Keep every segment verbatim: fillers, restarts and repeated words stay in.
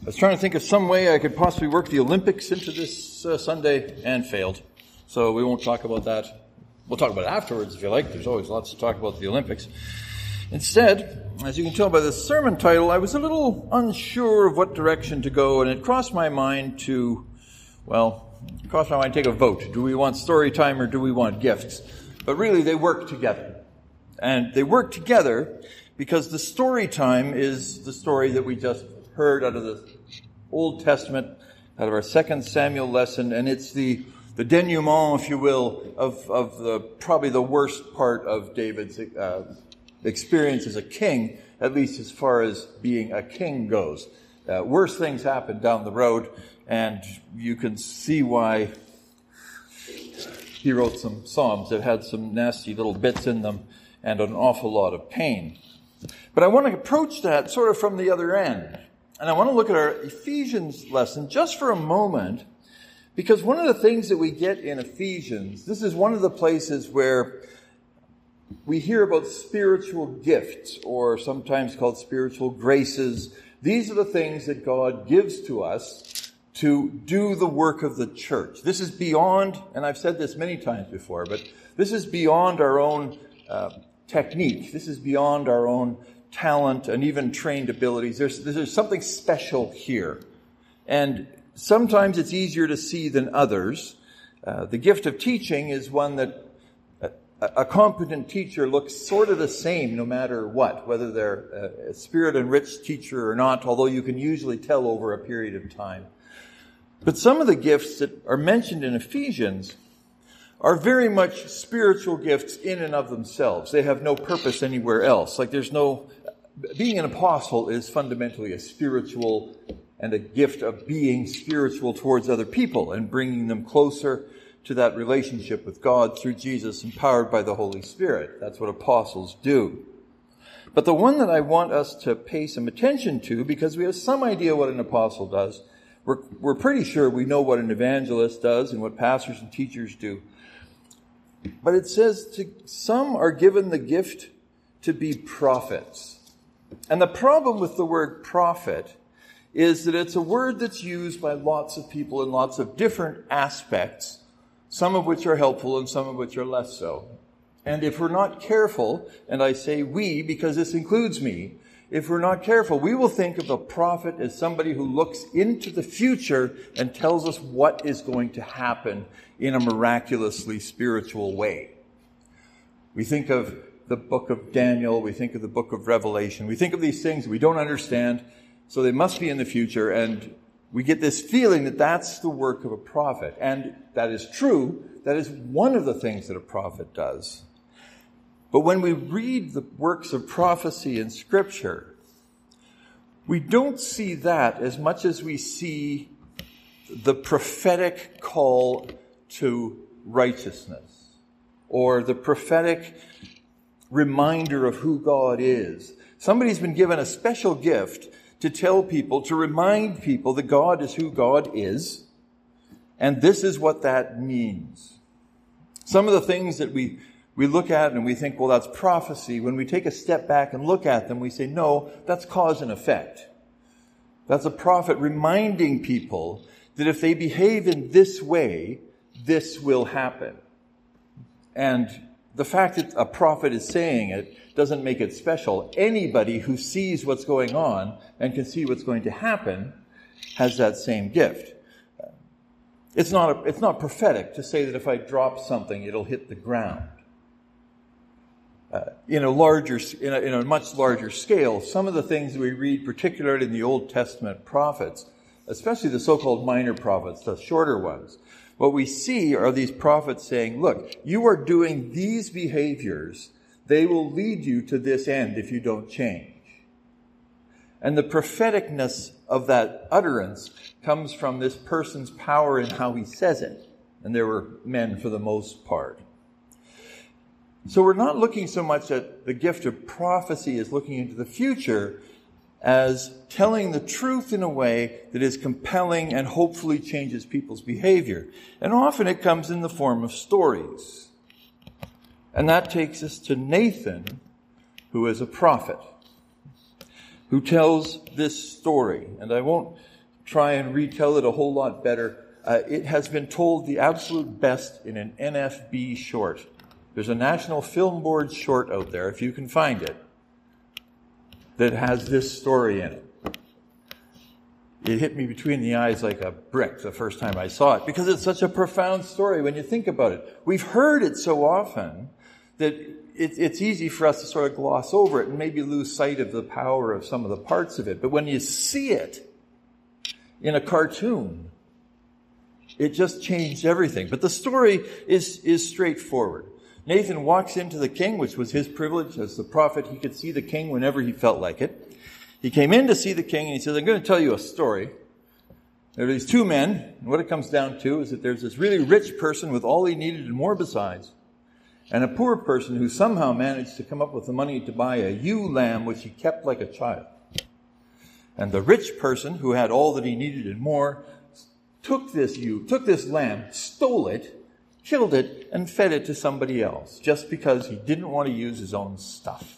I was trying to think of some way I could possibly work the Olympics into this uh, Sunday and failed. So we won't talk about that. We'll talk about it afterwards if you like. There's always lots to talk about the Olympics. Instead, as you can tell by the sermon title, I was a little unsure of what direction to go, and it crossed my mind to, well, it crossed my mind to take a vote. Do we want story time or do we want gifts? But really, they work together. And they work together because the story time is the story that we just heard out of the Old Testament, out of our second Samuel lesson, and it's the the denouement, if you will, of, of the probably the worst part of David's uh, experience as a king, at least as far as being a king goes. Uh, worse things happen down the road, and you can see why he wrote some psalms that had some nasty little bits in them and an awful lot of pain. But I want to approach that sort of from the other end. And I want to look at our Ephesians lesson just for a moment, because one of the things that we get in Ephesians, this is one of the places where we hear about spiritual gifts, or sometimes called spiritual graces. These are the things that God gives to us to do the work of the church. This is beyond, and I've said this many times before, but this is beyond our own uh, technique. This is beyond our own talent and even trained abilities. There's, there's something special here. And sometimes it's easier to see than others. Uh, the gift of teaching is one that a, a competent teacher looks sort of the same no matter what, whether they're a spirit-enriched teacher or not, although you can usually tell over a period of time. But some of the gifts that are mentioned in Ephesians are very much spiritual gifts in and of themselves. They have no purpose anywhere else. Like there's no, being an apostle is fundamentally a spiritual and a gift of being spiritual towards other people and bringing them closer to that relationship with God through Jesus, empowered by the Holy Spirit. That's what apostles do. But the one that I want us to pay some attention to, because we have some idea what an apostle does, we're, we're pretty sure we know what an evangelist does and what pastors and teachers do. But it says to some are given the gift to be prophets. And the problem with the word prophet is that it's a word that's used by lots of people in lots of different aspects, some of which are helpful and some of which are less so. And if we're not careful, and I say we because this includes me, if we're not careful, we will think of a prophet as somebody who looks into the future and tells us what is going to happen in a miraculously spiritual way. We think of the book of Daniel, we think of the book of Revelation, we think of these things we don't understand, so they must be in the future, and we get this feeling that that's the work of a prophet. And that is true. That is one of the things that a prophet does. But when we read the works of prophecy in Scripture, we don't see that as much as we see the prophetic call to righteousness, or the prophetic reminder of who God is. Somebody's been given a special gift to tell people, to remind people that God is who God is, and this is what that means. Some of the things that we we look at and we think, well, that's prophecy. When we take a step back and look at them, we say, no, that's cause and effect. That's a prophet reminding people that if they behave in this way, this will happen. And the fact that a prophet is saying it doesn't make it special. Anybody who sees what's going on and can see what's going to happen has that same gift. It's not a, it's not prophetic to say that if I drop something, it'll hit the ground. Uh, in a larger, in a, in a much larger scale, some of the things we read, particularly in the Old Testament prophets, especially the so-called minor prophets, the shorter ones, what we see are these prophets saying, look, you are doing these behaviors. They will lead you to this end if you don't change. And the propheticness of that utterance comes from this person's power in how he says it. And there were men for the most part. So we're not looking so much at the gift of prophecy as looking into the future as telling the truth in a way that is compelling and hopefully changes people's behavior. And often it comes in the form of stories. And that takes us to Nathan, who is a prophet. who tells this story. And I won't try and retell it a whole lot better. Uh, it has been told the absolute best in an N F B short. There's a National Film Board short out there, if you can find it, that has this story in it. It hit me between the eyes like a brick the first time I saw it, because it's such a profound story when you think about it. We've heard it so often that it, it's easy for us to sort of gloss over it and maybe lose sight of the power of some of the parts of it. But when you see it in a cartoon, it just changed everything. But the story is, is straightforward. Nathan walks into the king, which was his privilege as the prophet. He could see the king whenever he felt like it. He came in to see the king, and he says, I'm going to tell you a story. There are these two men, and what it comes down to is that there's this really rich person with all he needed and more besides, and a poor person who somehow managed to come up with the money to buy a ewe lamb, which he kept like a child. And the rich person, who had all that he needed and more, took this ewe, took this lamb, stole it, killed it, and fed it to somebody else, just because he didn't want to use his own stuff.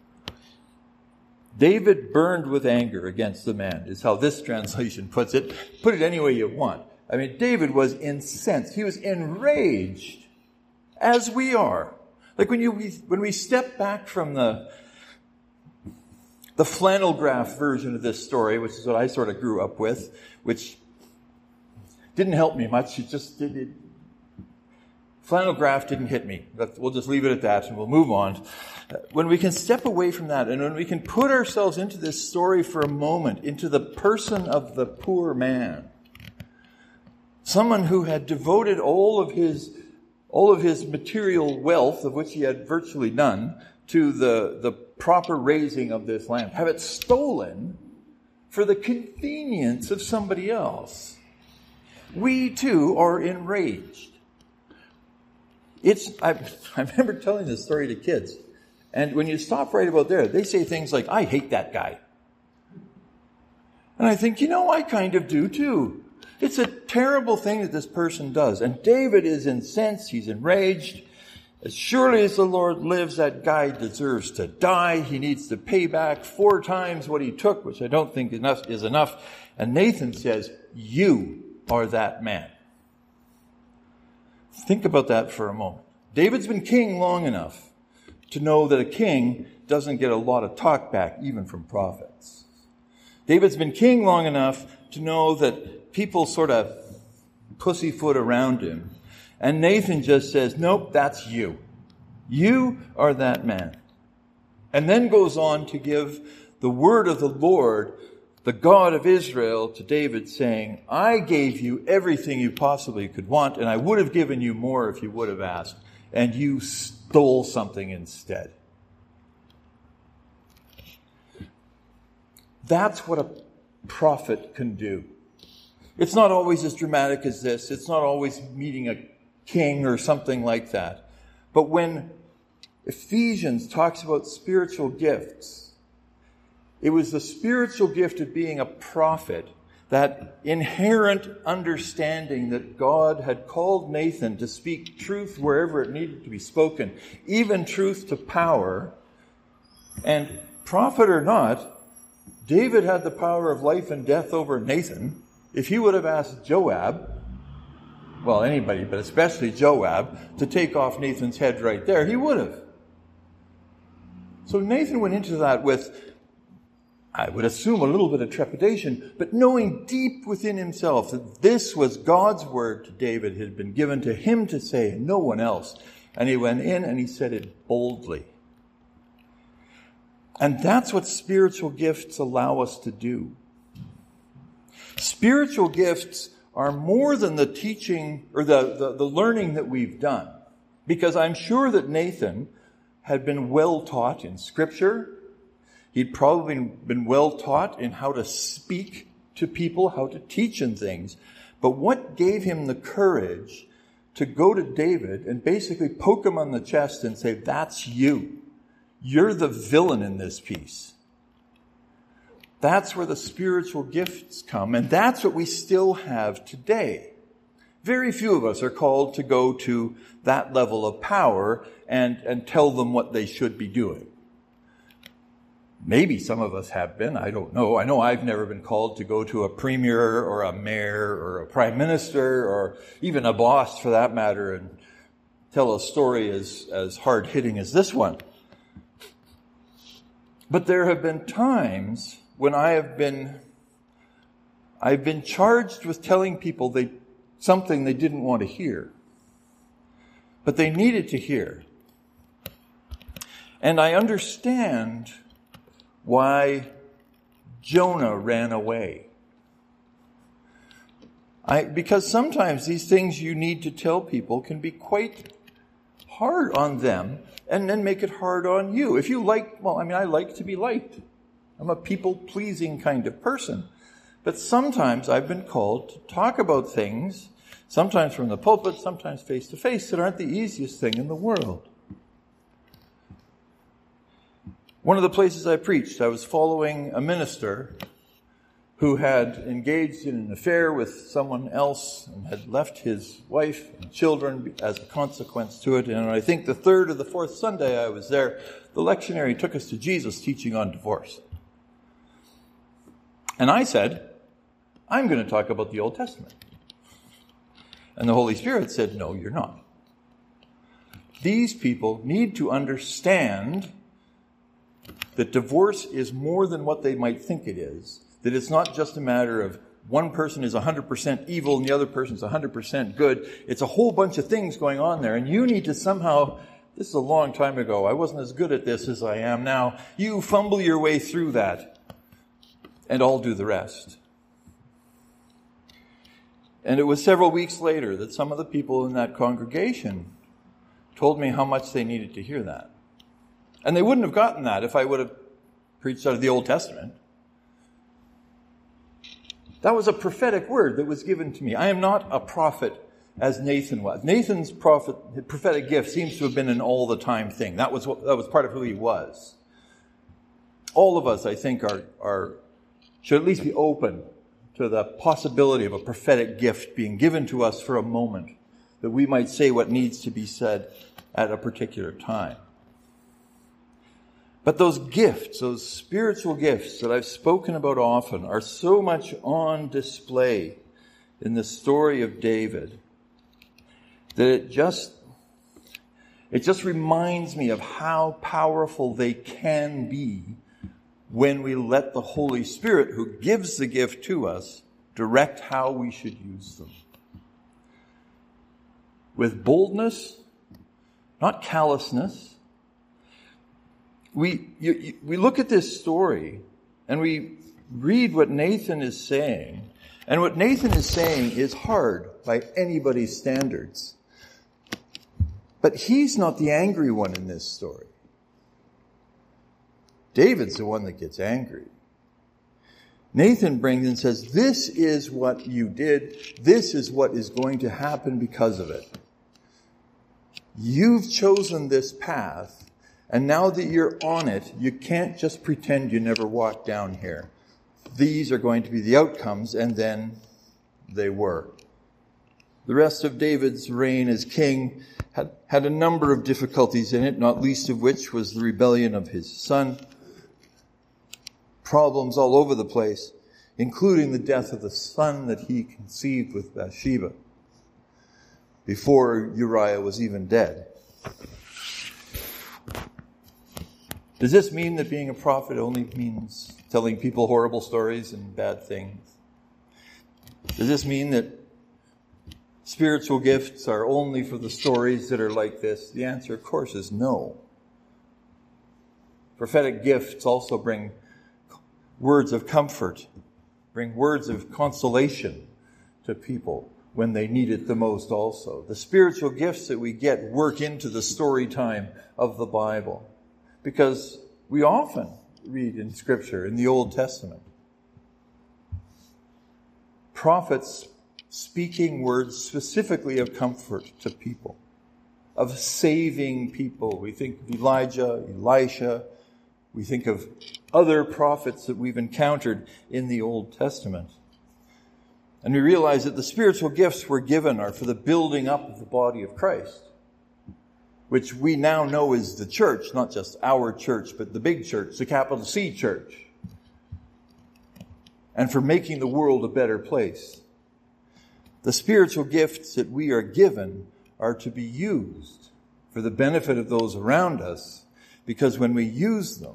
David burned with anger against the man, is how this translation puts it. Put it any way you want. I mean, David was incensed. He was enraged, as we are. Like when you when we step back from the the flannel graph version of this story, which is what I sort of grew up with, which didn't help me much. It just did. It, flannel graph didn't hit me. But we'll just leave it at that, and we'll move on. When we can step away from that, and when we can put ourselves into this story for a moment, into the person of the poor man, someone who had devoted all of his all of his material wealth, of which he had virtually none, to the, the proper raising of this lamb, have it stolen for the convenience of somebody else. We too are enraged. It's I, I remember telling this story to kids. And when you stop right about there, they say things like, I hate that guy. And I think, you know, I kind of do too. It's a terrible thing that this person does. And David is incensed. He's enraged. As surely as the Lord lives, that guy deserves to die. He needs to pay back four times what he took, which I don't think enough is enough. And Nathan says, you are that man. Think about that for a moment. David's been king long enough to know that a king doesn't get a lot of talk back, even from prophets. David's been king long enough to know that people sort of pussyfoot around him. And Nathan just says, nope, that's you. You are that man. And then goes on to give the word of the Lord, the God of Israel, to David, saying, I gave you everything you possibly could want, and I would have given you more if you would have asked. And you stole something instead. That's what a prophet can do. It's not always as dramatic as this. It's not always meeting a king or something like that. But when Ephesians talks about spiritual gifts, it was the spiritual gift of being a prophet, that inherent understanding that God had called Nathan to speak truth wherever it needed to be spoken, even truth to power. And prophet or not, David had the power of life and death over Nathan. If he would have asked Joab, well, anybody, but especially Joab, to take off Nathan's head right there, he would have. So Nathan went into that with, I would assume, a little bit of trepidation, but knowing deep within himself that this was God's word to David, had been given to him to say, and no one else. And he went in and he said it boldly. And that's what spiritual gifts allow us to do. Spiritual gifts are more than the teaching or the, the, the learning that we've done. Because I'm sure that Nathan had been well taught in Scripture. He'd probably been well taught in how to speak to people, how to teach and things. But what gave him the courage to go to David and basically poke him on the chest and say, that's you. You're the villain in this piece. That's where the spiritual gifts come, and that's what we still have today. Very few of us are called to go to that level of power and, and tell them what they should be doing. Maybe some of us have been. I don't know. I know I've never been called to go to a premier or a mayor or a prime minister or even a boss for that matter and tell a story as, as hard-hitting as this one. But there have been times when I have been, I've been charged with telling people they, something they didn't want to hear, but they needed to hear. And I understand why Jonah ran away. I, because sometimes these things you need to tell people can be quite hard on them and then make it hard on you. If you like, well, I mean, I like to be liked. I'm a people-pleasing kind of person. But sometimes I've been called to talk about things, sometimes from the pulpit, sometimes face-to-face, that aren't the easiest thing in the world. One of the places I preached, I was following a minister who had engaged in an affair with someone else and had left his wife and children as a consequence to it. And I think the third or the fourth Sunday I was there, the lectionary took us to Jesus teaching on divorce. And I said, I'm going to talk about the Old Testament. And the Holy Spirit said, no, you're not. These people need to understand that divorce is more than what they might think it is. That it's not just a matter of one person is one hundred percent evil and the other person is one hundred percent good. It's a whole bunch of things going on there. And you need to somehow, this is a long time ago, I wasn't as good at this as I am now. You fumble your way through that and I'll do the rest. And it was several weeks later that some of the people in that congregation told me how much they needed to hear that. And they wouldn't have gotten that if I would have preached out of the Old Testament. That was a prophetic word that was given to me. I am not a prophet as Nathan was. Nathan's prophet, prophetic gift seems to have been an all-the-time thing. That was what, that was part of who he was. All of us, I think, are, are should at least be open to the possibility of a prophetic gift being given to us for a moment, that we might say what needs to be said at a particular time. But those gifts, those spiritual gifts that I've spoken about often, are so much on display in the story of David that it just, it just reminds me of how powerful they can be when we let the Holy Spirit, who gives the gift to us, direct how we should use them. With boldness, not callousness. We you, you, we look at this story and we read what Nathan is saying. And what Nathan is saying is hard by anybody's standards. But he's not the angry one in this story. David's the one that gets angry. Nathan brings and says, this is what you did. This is what is going to happen because of it. You've chosen this path. And now that you're on it, you can't just pretend you never walked down here. These are going to be the outcomes, and then they were. The rest of David's reign as king had, had a number of difficulties in it, not least of which was the rebellion of his son. Problems all over the place, including the death of the son that he conceived with Bathsheba before Uriah was even dead. Does this mean that being a prophet only means telling people horrible stories and bad things? Does this mean that spiritual gifts are only for the stories that are like this? The answer, of course, is no. Prophetic gifts also bring words of comfort, bring words of consolation to people when they need it the most also. The spiritual gifts that we get work into the story time of the Bible. Because we often read in Scripture, in the Old Testament, prophets speaking words specifically of comfort to people, of saving people. We think of Elijah, Elisha. We think of other prophets that we've encountered in the Old Testament. And we realize that the spiritual gifts we're given are for the building up of the body of Christ. which we now know is the church, not just our church, but the big church, the capital C church, and for making the world a better place. The spiritual gifts that we are given are to be used for the benefit of those around us, because when we use them,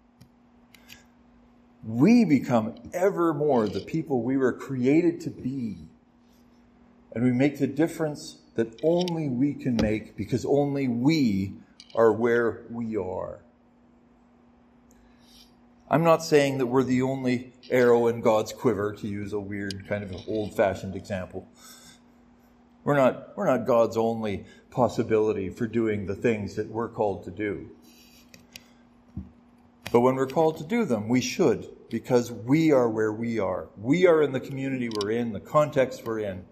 we become ever more the people we were created to be. And we make the difference that only we can make, because only we are where we are. I'm not saying that we're the only arrow in God's quiver, to use a weird kind of old-fashioned example. We're not, we're not God's only possibility for doing the things that we're called to do. But when we're called to do them, we should, because we are where we are. We are in the community we're in, the context we're in.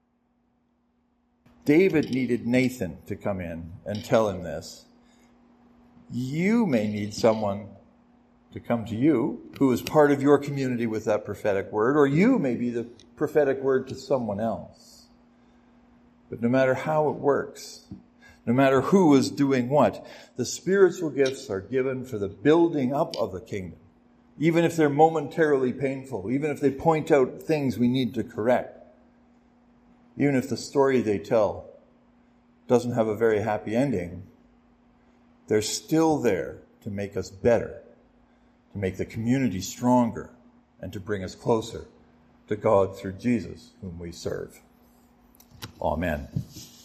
David needed Nathan to come in and tell him this. You may need someone to come to you who is part of your community with that prophetic word, or you may be the prophetic word to someone else. But no matter how it works, no matter who is doing what, the spiritual gifts are given for the building up of the kingdom. Even if they're momentarily painful, even if they point out things we need to correct, even if the story they tell doesn't have a very happy ending, they're still there to make us better, to make the community stronger, and to bring us closer to God through Jesus, whom we serve. Amen.